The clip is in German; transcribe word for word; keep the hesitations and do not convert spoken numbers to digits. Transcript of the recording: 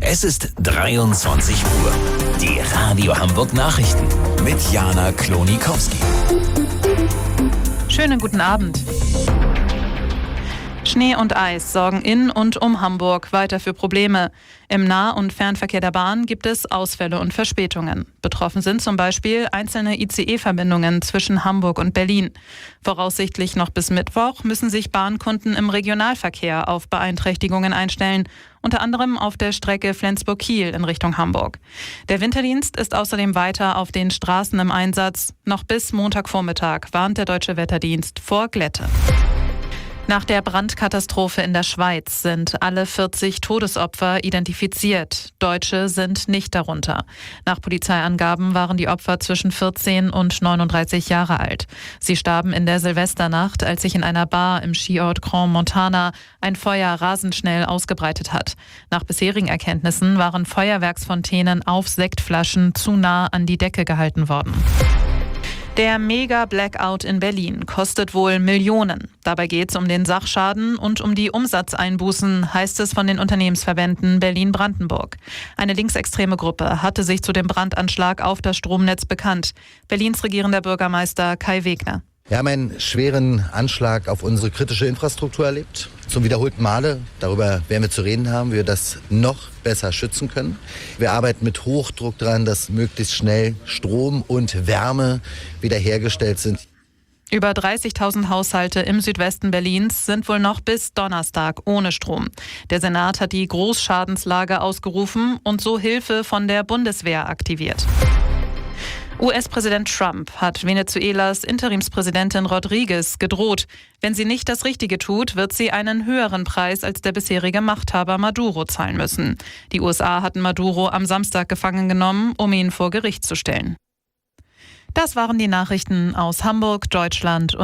Es ist dreiundzwanzig Uhr. Die Radio Hamburg Nachrichten mit Jana Klonikowski. Schönen guten Abend. Schnee und Eis sorgen in und um Hamburg weiter für Probleme. Im Nah- und Fernverkehr der Bahn gibt es Ausfälle und Verspätungen. Betroffen sind zum Beispiel einzelne I C E-Verbindungen zwischen Hamburg und Berlin. Voraussichtlich noch bis Mittwoch müssen sich Bahnkunden im Regionalverkehr auf Beeinträchtigungen einstellen, unter anderem auf der Strecke Flensburg-Kiel in Richtung Hamburg. Der Winterdienst ist außerdem weiter auf den Straßen im Einsatz. Noch bis Montagvormittag warnt der Deutsche Wetterdienst vor Glätte. Nach der Brandkatastrophe in der Schweiz sind alle vierzig Todesopfer identifiziert. Deutsche sind nicht darunter. Nach Polizeiangaben waren die Opfer zwischen vierzehn und neununddreißig Jahre alt. Sie starben in der Silvesternacht, als sich in einer Bar im Skiort Grand Montana ein Feuer rasend schnell ausgebreitet hat. Nach bisherigen Erkenntnissen waren Feuerwerksfontänen auf Sektflaschen zu nah an die Decke gehalten worden. Der Mega-Blackout in Berlin kostet wohl Millionen. Dabei geht es um den Sachschaden und um die Umsatzeinbußen, heißt es von den Unternehmensverbänden Berlin-Brandenburg. Eine linksextreme Gruppe hatte sich zu dem Brandanschlag auf das Stromnetz bekannt. Berlins regierender Bürgermeister Kai Wegner. Wir haben einen schweren Anschlag auf unsere kritische Infrastruktur erlebt. Zum wiederholten Male. Darüber werden wir zu reden haben, wie wir das noch besser schützen können. Wir arbeiten mit Hochdruck daran, dass möglichst schnell Strom und Wärme wiederhergestellt sind. Über dreißigtausend Haushalte im Südwesten Berlins sind wohl noch bis Donnerstag ohne Strom. Der Senat hat die Großschadenslage ausgerufen und so Hilfe von der Bundeswehr aktiviert. U S-Präsident Trump hat Venezuelas Interimspräsidentin Rodriguez gedroht. Wenn sie nicht das Richtige tut, wird sie einen höheren Preis als der bisherige Machthaber Maduro zahlen müssen. Die U S A hatten Maduro am Samstag gefangen genommen, um ihn vor Gericht zu stellen. Das waren die Nachrichten aus Hamburg, Deutschland und